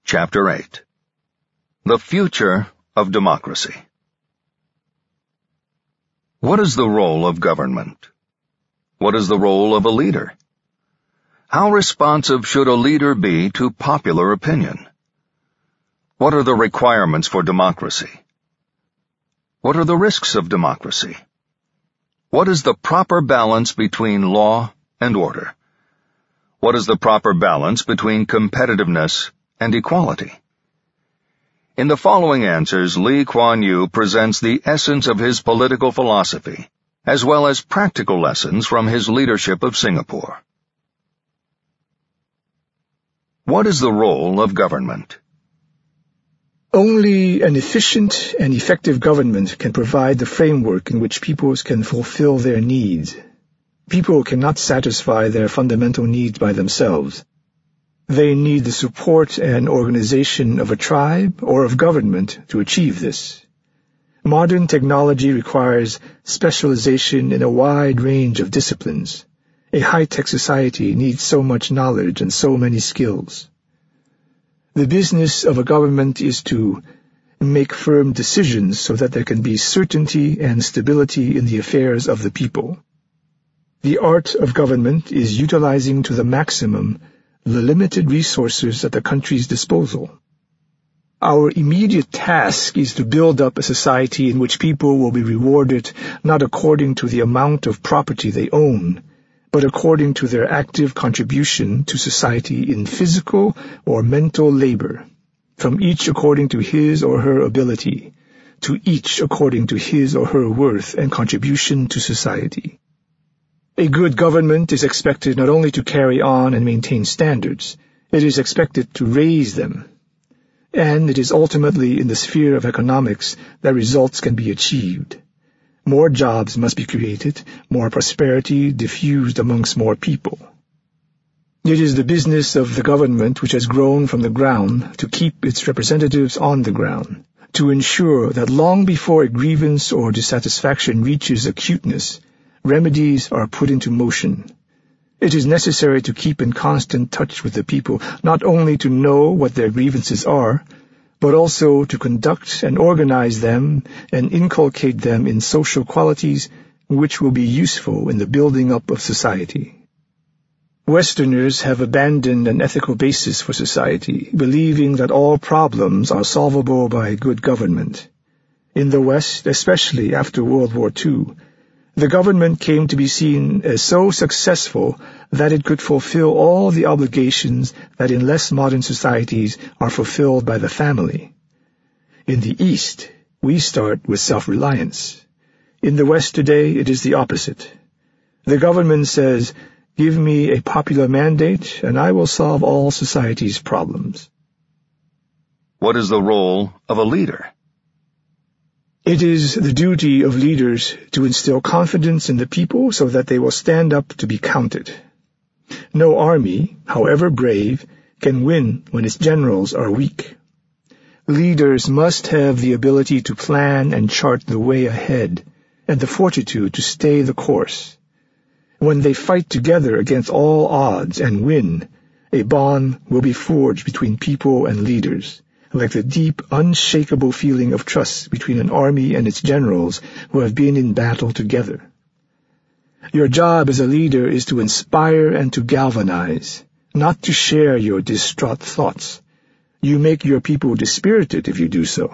Chapter 8. The Future of Democracy. What is the role of government? What is the role of a leader? How responsive should a leader be to popular opinion? What are the requirements for democracy? What are the risks of democracy? What is the proper balance between law and order? What is the proper balance between competitiveness and equality? In the following answers, Lee Kuan Yew presents the essence of his political philosophy, as well as practical lessons from his leadership of Singapore. What is the role of government? Only an efficient and effective government can provide the framework in which peoples can fulfill their needs. People cannot satisfy their fundamental needs by themselves. They need the support and organization of a tribe or of government to achieve this. Modern technology requires specialization in a wide range of disciplines. A high-tech society needs so much knowledge and so many skills. The business of a government is to make firm decisions so that there can be certainty and stability in the affairs of the people. The art of government is utilizing to the maximum the limited resources at the country's disposal. Our immediate task is to build up a society in which people will be rewarded not according to the amount of property they own, but according to their active contribution to society in physical or mental labor, from each according to his or her ability, to each according to his or her worth and contribution to society. A good government is expected not only to carry on and maintain standards, it is expected to raise them. And it is ultimately in the sphere of economics that results can be achieved. More jobs must be created, more prosperity diffused amongst more people. It is the business of the government which has grown from the ground to keep its representatives on the ground, to ensure that long before a grievance or dissatisfaction reaches acuteness, remedies are put into motion. It is necessary to keep in constant touch with the people, not only to know what their grievances are, but also to conduct and organize them and inculcate them in social qualities which will be useful in the building up of society. Westerners have abandoned an ethical basis for society, believing that all problems are solvable by good government. In the West, especially after World War II, the government came to be seen as so successful that it could fulfill all the obligations that in less modern societies are fulfilled by the family. In the East, we start with self-reliance. In the West today, it is the opposite. The government says, "Give me a popular mandate, and I will solve all society's problems." What is the role of a leader? It is the duty of leaders to instill confidence in the people so that they will stand up to be counted. No army, however brave, can win when its generals are weak. Leaders must have the ability to plan and chart the way ahead, and the fortitude to stay the course. When they fight together against all odds and win, a bond will be forged between people and leaders, like the deep, unshakable feeling of trust between an army and its generals who have been in battle together. Your job as a leader is to inspire and to galvanize, not to share your distraught thoughts. You make your people dispirited if you do so.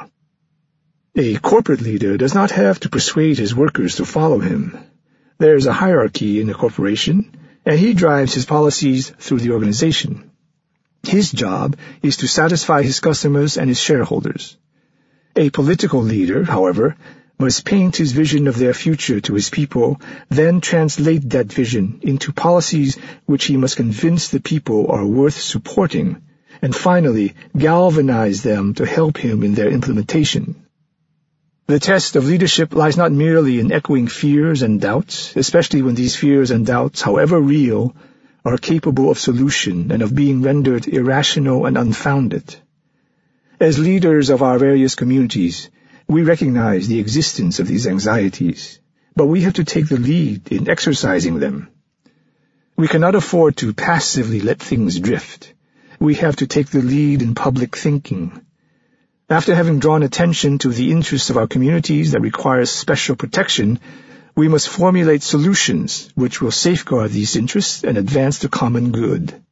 A corporate leader does not have to persuade his workers to follow him. There is a hierarchy in a corporation, and he drives his policies through the organization. His job is to satisfy his customers and his shareholders. A political leader, however, must paint his vision of their future to his people, then translate that vision into policies which he must convince the people are worth supporting, and finally galvanize them to help him in their implementation. The test of leadership lies not merely in echoing fears and doubts, especially when these fears and doubts, however real, are capable of solution and of being rendered irrational and unfounded. As leaders of our various communities, we recognize the existence of these anxieties, but we have to take the lead in exercising them. We cannot afford to passively let things drift. we have to take the lead in public thinking. After having drawn attention to the interests of our communities that require special protection, we must formulate solutions which will safeguard these interests and advance the common good.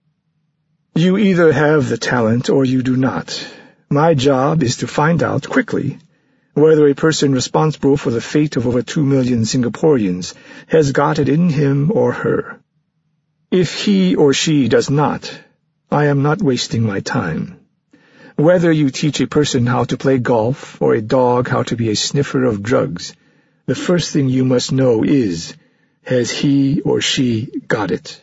You either have the talent or you do not. My job is to find out quickly whether a person responsible for the fate of over 2 million Singaporeans has got it in him or her. If he or she does not, I am not wasting my time. Whether you teach a person how to play golf or a dog how to be a sniffer of drugs, the first thing you must know is, has he or she got it?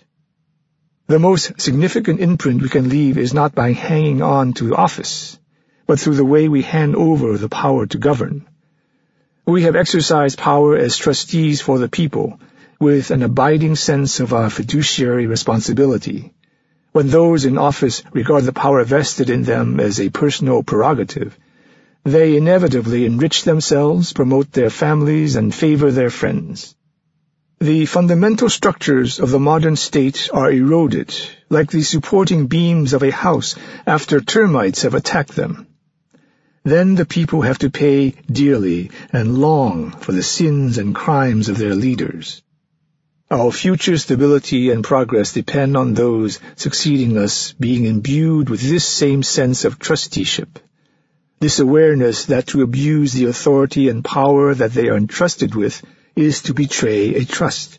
The most significant imprint we can leave is not by hanging on to office, but through the way we hand over the power to govern. We have exercised power as trustees for the people, with an abiding sense of our fiduciary responsibility. When those in office regard the power vested in them as a personal prerogative, they inevitably enrich themselves, promote their families, and favor their friends. The fundamental structures of the modern state are eroded, like the supporting beams of a house after termites have attacked them. Then the people have to pay dearly and long for the sins and crimes of their leaders. Our future stability and progress depend on those succeeding us being imbued with this same sense of trusteeship, this awareness that to abuse the authority and power that they are entrusted with is to betray a trust.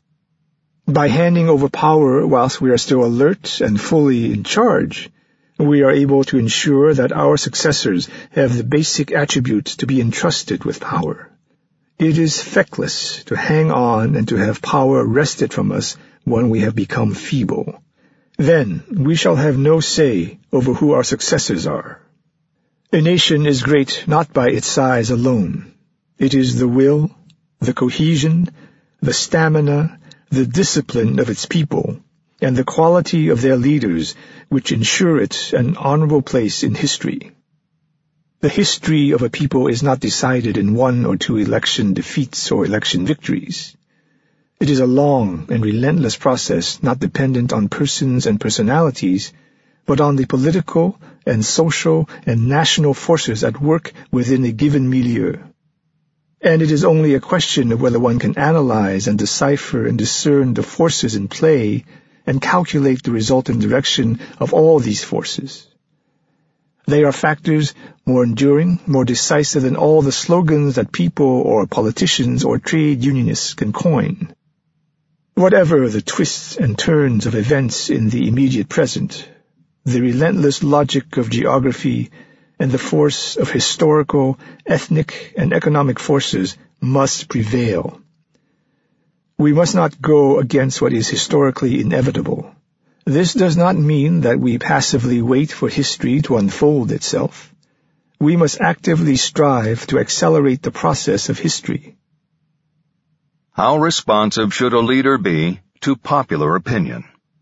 By handing over power whilst we are still alert and fully in charge, we are able to ensure that our successors have the basic attributes to be entrusted with power. It is feckless to hang on and to have power wrested from us when we have become feeble. Then we shall have no say over who our successors are. A nation is great not by its size alone. It is the will, the cohesion, the stamina, the discipline of its people, and the quality of their leaders which ensure it an honorable place in history. The history of a people is not decided in 1 or 2 election defeats or election victories. It is a long and relentless process not dependent on persons and personalities, but on the political and social and national forces at work within a given milieu. And it is only a question of whether one can analyze and decipher and discern the forces in play and calculate the resultant direction of all these forces. They are factors more enduring, more decisive than all the slogans that people or politicians or trade unionists can coin. Whatever the twists and turns of events in the immediate present, the relentless logic of geography and the force of historical, ethnic, and economic forces must prevail. We must not go against what is historically inevitable. This does not mean that we passively wait for history to unfold itself. We must actively strive to accelerate the process of history. How responsive should a leader be to popular opinion?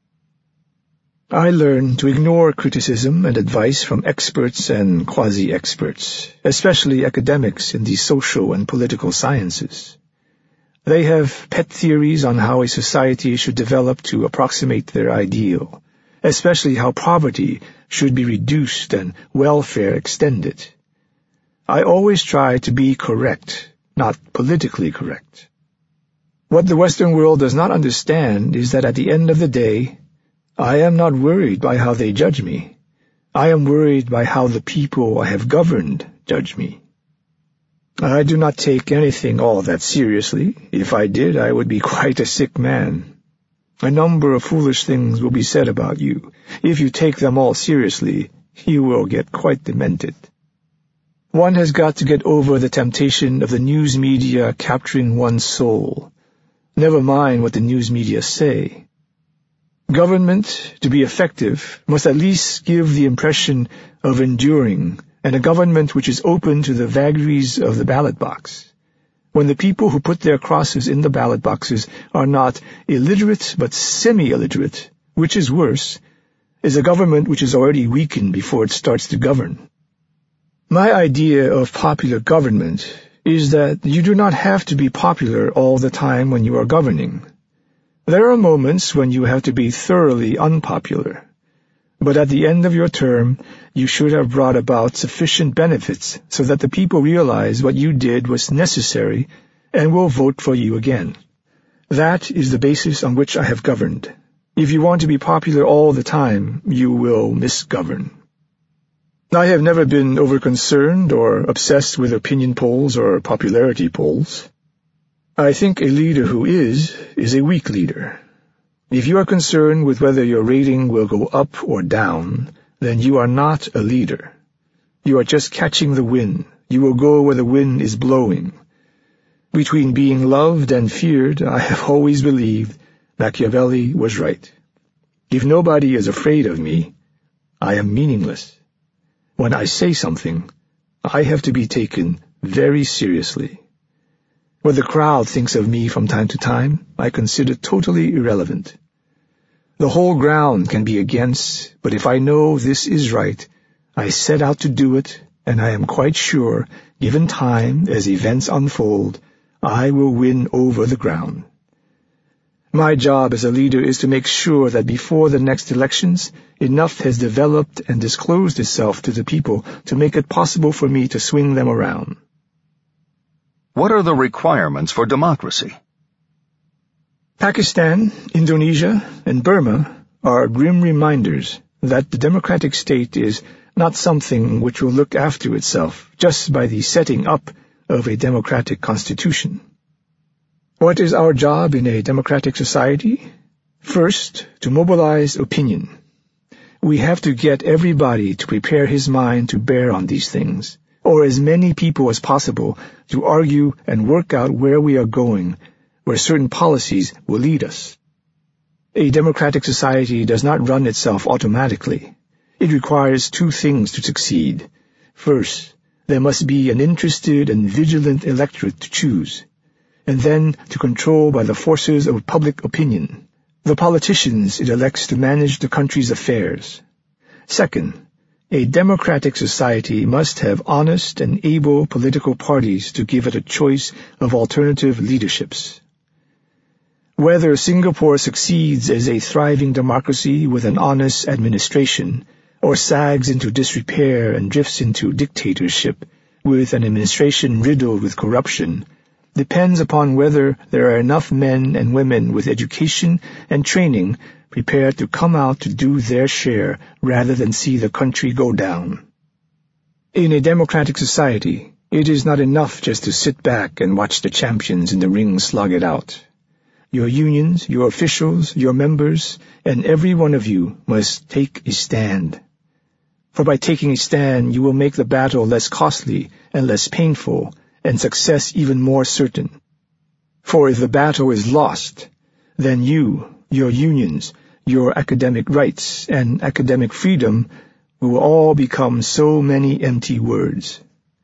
I learn to ignore criticism and advice from experts and quasi-experts, especially academics in the social and political sciences. They have pet theories on how a society should develop to approximate their ideal, especially how poverty should be reduced and welfare extended. I always try to be correct, not politically correct. What the Western world does not understand is that at the end of the day, I am not worried by how they judge me. I am worried by how the people I have governed judge me. I do not take anything all that seriously. If I did, I would be quite a sick man. A number of foolish things will be said about you. If you take them all seriously, you will get quite demented. One has got to get over the temptation of the news media capturing one's soul. Never mind what the news media say. Government, to be effective, must at least give the impression of enduring, and a government which is open to the vagaries of the ballot box. When the people who put their crosses in the ballot boxes are not illiterate but semi-illiterate, which is worse, is a government which is already weakened before it starts to govern. My idea of popular government is that you do not have to be popular all the time when you are governing. There are moments when you have to be thoroughly unpopular. But at the end of your term, you should have brought about sufficient benefits so that the people realize what you did was necessary and will vote for you again. That is the basis on which I have governed. If you want to be popular all the time, you will misgovern. I have never been over-concerned or obsessed with opinion polls or popularity polls. I think a leader who is a weak leader. If you are concerned with whether your rating will go up or down, then you are not a leader. You are just catching the wind. You will go where the wind is blowing. Between being loved and feared, I have always believed Machiavelli was right. If nobody is afraid of me, I am meaningless. When I say something, I have to be taken very seriously. What the crowd thinks of me from time to time, I consider totally irrelevant. The whole ground can be against, but if I know this is right, I set out to do it, and I am quite sure, given time as events unfold, I will win over the ground. My job as a leader is to make sure that before the next elections, enough has developed and disclosed itself to the people to make it possible for me to swing them around. What are the requirements for democracy? Pakistan, Indonesia, and Burma are grim reminders that the democratic state is not something which will look after itself just by the setting up of a democratic constitution. What is our job in a democratic society? First, to mobilize opinion. We have to get everybody to prepare his mind to bear on these things, or as many people as possible to argue and work out where we are going, where certain policies will lead us. A democratic society does not run itself automatically. It requires two things to succeed. First, there must be an interested and vigilant electorate to choose, and then to control by the forces of public opinion, the politicians it elects to manage the country's affairs. Second, a democratic society must have honest and able political parties to give it a choice of alternative leaderships. Whether Singapore succeeds as a thriving democracy with an honest administration, or sags into disrepair and drifts into dictatorship with an administration riddled with corruption, depends upon whether there are enough men and women with education and training prepared to come out to do their share rather than see the country go down. In a democratic society, it is not enough just to sit back and watch the champions in the ring slug it out. Your unions, your officials, your members, and every one of you must take a stand. For by taking a stand, you will make the battle less costly and less painful, and success even more certain. For if the battle is lost, then you, your unions, your academic rights, and academic freedom will all become so many empty words.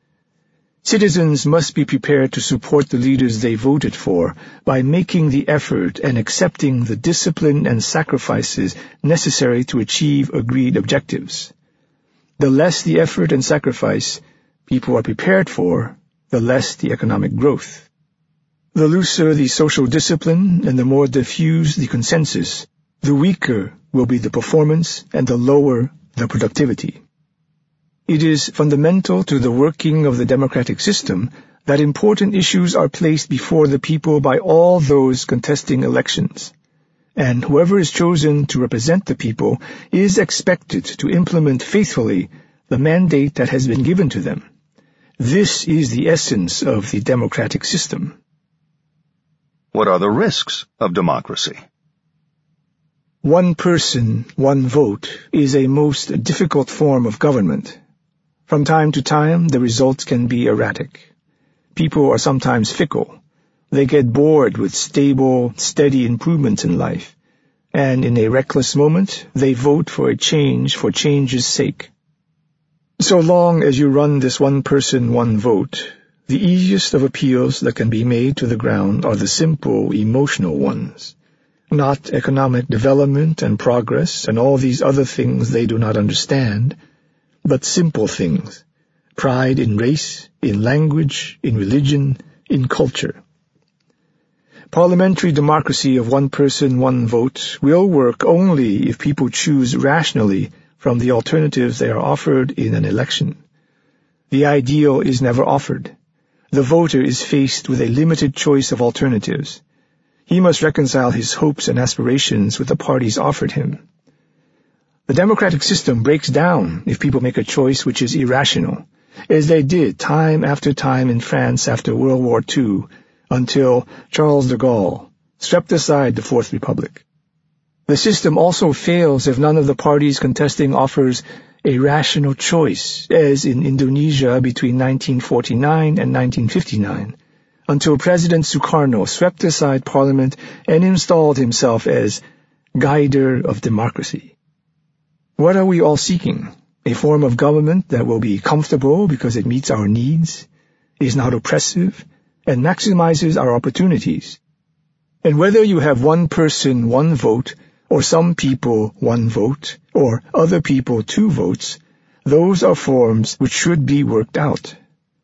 Citizens must be prepared to support the leaders they voted for by making the effort and accepting the discipline and sacrifices necessary to achieve agreed objectives. The less the effort and sacrifice people are prepared for, the less the economic growth. The looser the social discipline and the more diffuse the consensus, the weaker will be the performance and the lower the productivity. It is fundamental to the working of the democratic system that important issues are placed before the people by all those contesting elections, and whoever is chosen to represent the people is expected to implement faithfully the mandate that has been given to them. This is the essence of the democratic system. What are the risks of democracy? One person, one vote is a most difficult form of government. From time to time, the results can be erratic. People are sometimes fickle. They get bored with stable, steady improvements in life, and in a reckless moment, they vote for a change for change's sake. So long as you run this one person, one vote, the easiest of appeals that can be made to the ground are the simple, emotional ones. Not economic development and progress and all these other things they do not understand, but simple things. Pride in race, in language, in religion, in culture. Parliamentary democracy of one person, one vote will work only if people choose rationally from the alternatives they are offered in an election. The ideal is never offered. The voter is faced with a limited choice of alternatives. He must reconcile his hopes and aspirations with the parties offered him. The democratic system breaks down if people make a choice which is irrational, as they did time after time in France after World War II, until Charles de Gaulle swept aside the Fourth Republic. The system also fails if none of the parties contesting offers a rational choice, as in Indonesia between 1949 and 1959, until President Sukarno swept aside Parliament and installed himself as guider of democracy. What are we all seeking? A form of government that will be comfortable because it meets our needs, is not oppressive, and maximizes our opportunities. And whether you have one person, one vote, or some people, one vote, or other people, two votes, those are forms which should be worked out.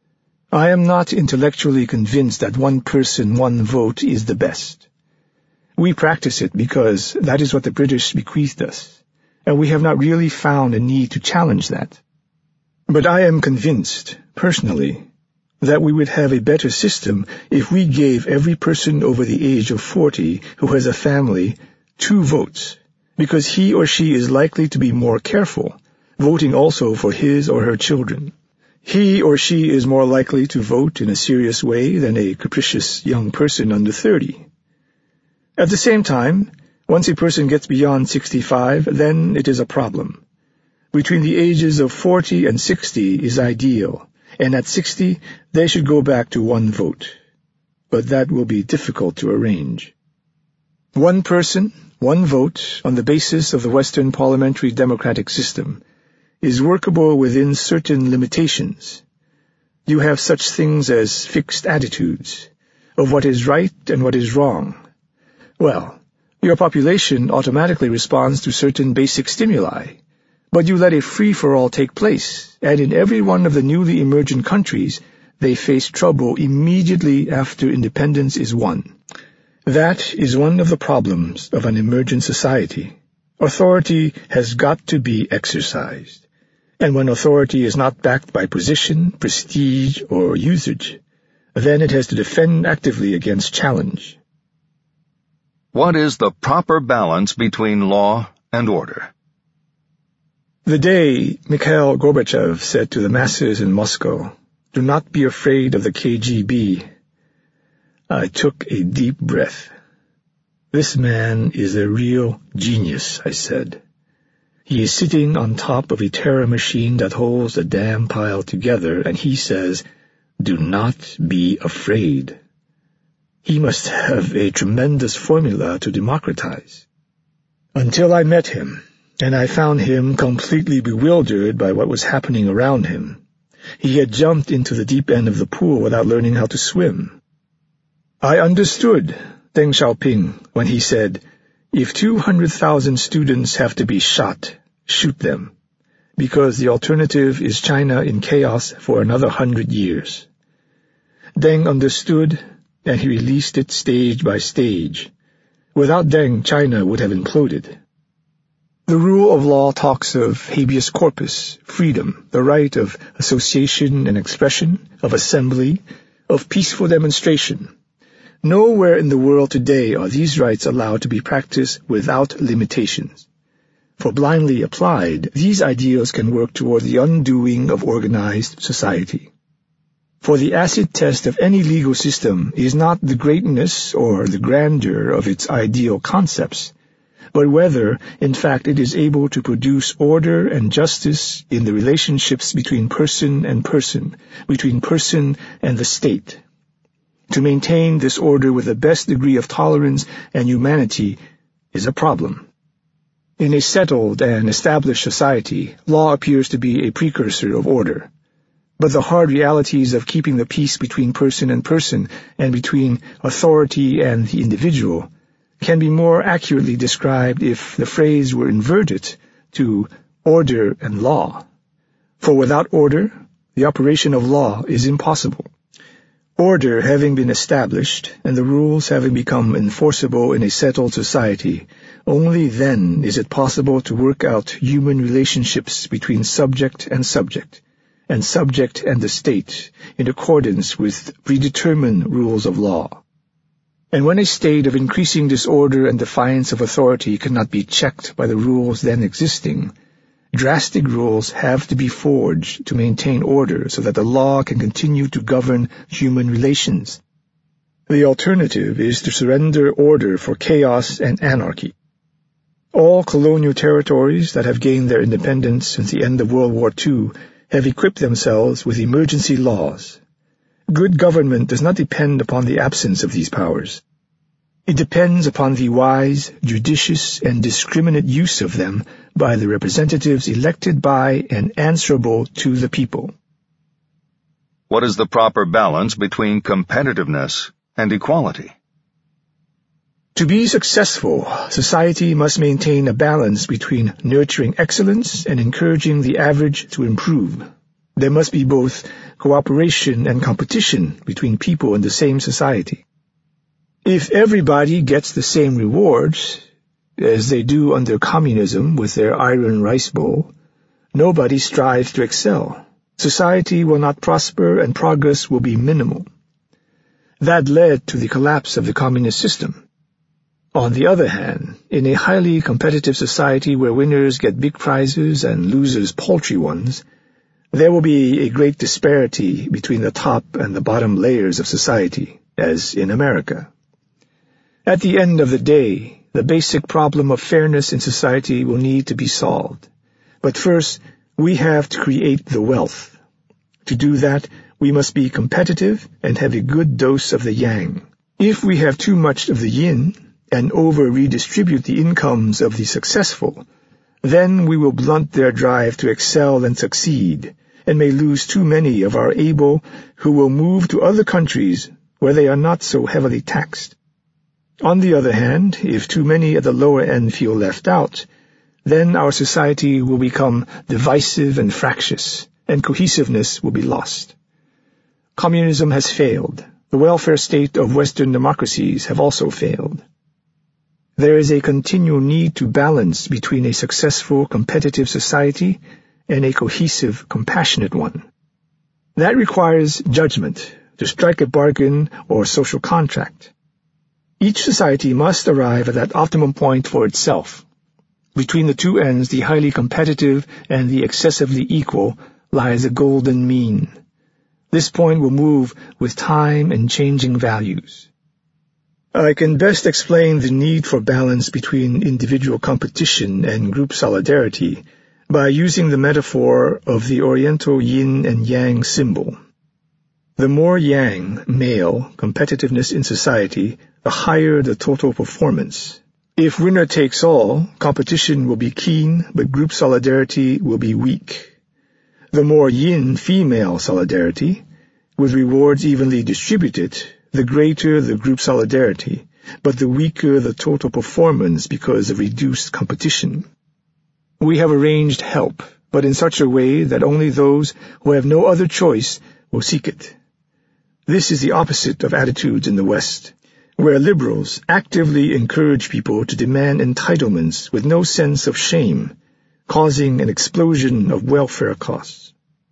I am not intellectually convinced that one person, one vote is the best. We practice it because that is what the British bequeathed us, and we have not really found a need to challenge that. But I am convinced, personally, that we would have a better system if we gave every person over the age of 40 who has a family 2 votes, because he or she is likely to be more careful, voting also for his or her children. He or she is more likely to vote in a serious way than a capricious young person under 30. At the same time, once a person gets beyond 65, then it is a problem. Between the ages of 40 and 60 is ideal, and at 60 they should go back to 1 vote. But that will be difficult to arrange. 1 person, 1 vote on the basis of the Western parliamentary democratic system is workable within certain limitations. You have such things as fixed attitudes of what is right and what is wrong. Well, your population automatically responds to certain basic stimuli, but you let a free-for-all take place, and in every one of the newly emergent countries, they face trouble immediately after independence is won. That is one of the problems of an emergent society. Authority has got to be exercised, and when authority is not backed by position, prestige, or usage, then it has to defend actively against challenge. What is the proper balance between law and order? The day Mikhail Gorbachev said to the masses in Moscow, "Do not be afraid of the KGB," I took a deep breath. This man is a real genius, I said. He is sitting on top of a terror machine that holds the damn pile together, and he says, "Do not be afraid." He must have a tremendous formula to democratize. Until I met him, and I found him completely bewildered by what was happening around him. He had jumped into the deep end of the pool without learning how to swim. I understood Deng Xiaoping when he said, "If 200,000 students have to be shot, shoot them, because the alternative is China in chaos for another 100 years. Deng understood, and he released it stage by stage. Without Deng, China would have imploded. The rule of law talks of habeas corpus, freedom, the right of association and expression, of assembly, of peaceful demonstration. Nowhere in the world today are these rights allowed to be practiced without limitations. For blindly applied, these ideals can work toward the undoing of organized society. For the acid test of any legal system is not the greatness or the grandeur of its ideal concepts, but whether, in fact, it is able to produce order and justice in the relationships between person and person, between person and the state. To maintain this order with the best degree of tolerance and humanity is a problem. In a settled and established society, law appears to be a precursor of order. But the hard realities of keeping the peace between person and between authority and the individual can be more accurately described if the phrase were inverted to order and law. For without order, the operation of law is impossible. Order having been established, and the rules having become enforceable in a settled society, only then is it possible to work out human relationships between subject and subject the state, in accordance with predetermined rules of law. And when a state of increasing disorder and defiance of authority cannot be checked by the rules then existing, drastic rules have to be forged to maintain order so that the law can continue to govern human relations. The alternative is to surrender order for chaos and anarchy. All colonial territories that have gained their independence since the end of World War II have equipped themselves with emergency laws. Good government does not depend upon the absence of these powers. It depends upon the wise, judicious, and discriminate use of them by the representatives elected by and answerable to the people. What is the proper balance between competitiveness and equality? To be successful, society must maintain a balance between nurturing excellence and encouraging the average to improve. There must be both cooperation and competition between people in the same society. If everybody gets the same rewards, as they do under communism with their iron rice bowl, nobody strives to excel. Society will not prosper and progress will be minimal. That led to the collapse of the communist system. On the other hand, in a highly competitive society where winners get big prizes and losers paltry ones, there will be a great disparity between the top and the bottom layers of society, as in America. At the end of the day, the basic problem of fairness in society will need to be solved. But first, we have to create the wealth. To do that, we must be competitive and have a good dose of the yang. If we have too much of the yin and over-redistribute the incomes of the successful, then we will blunt their drive to excel and succeed, and may lose too many of our able who will move to other countries where they are not so heavily taxed. On the other hand, if too many at the lower end feel left out, then our society will become divisive and fractious, and cohesiveness will be lost. Communism has failed. The welfare state of Western democracies have also failed. There is a continual need to balance between a successful, competitive society and a cohesive, compassionate one. That requires judgment, to strike a bargain or social contract. Each society must arrive at that optimum point for itself. Between the two ends, the highly competitive and the excessively equal, lies a golden mean. This point will move with time and changing values. I can best explain the need for balance between individual competition and group solidarity by using the metaphor of the Oriental yin and yang symbol. The more yang, male, competitiveness in society, the higher the total performance. If winner takes all, competition will be keen, but group solidarity will be weak. The more yin, female solidarity, with rewards evenly distributed, the greater the group solidarity, but the weaker the total performance because of reduced competition. We have arranged help, but in such a way that only those who have no other choice will seek it. This is the opposite of attitudes in the West, where liberals actively encourage people to demand entitlements with no sense of shame, causing an explosion of welfare costs.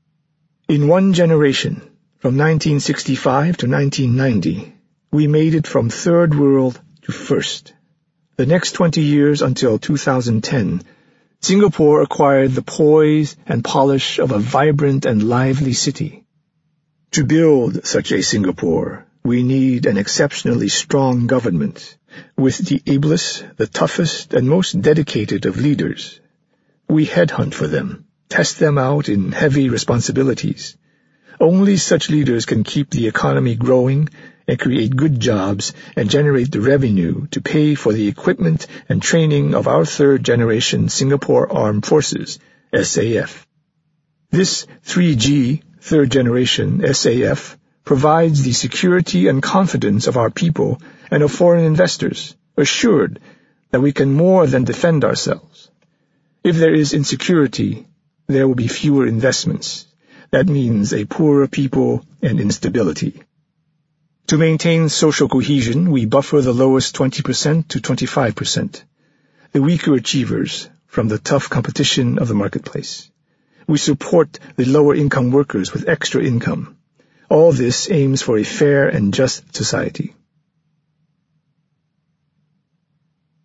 In one generation, from 1965 to 1990, we made it from third world to first. The next 20 years until 2010, Singapore acquired the poise and polish of a vibrant and lively city. To build such a Singapore, we need an exceptionally strong government, with the ablest, the toughest, and most dedicated of leaders. We headhunt for them, test them out in heavy responsibilities. Only such leaders can keep the economy growing and create good jobs and generate the revenue to pay for the equipment and training of our third-generation Singapore Armed Forces, SAF. This 3G, third-generation SAF, provides the security and confidence of our people and of foreign investors, assured that we can more than defend ourselves. If there is insecurity, there will be fewer investments. That means a poorer people and instability. To maintain social cohesion, we buffer the lowest 20% to 25%, the weaker achievers, from the tough competition of the marketplace. We support the lower-income workers with extra income. All this aims for a fair and just society.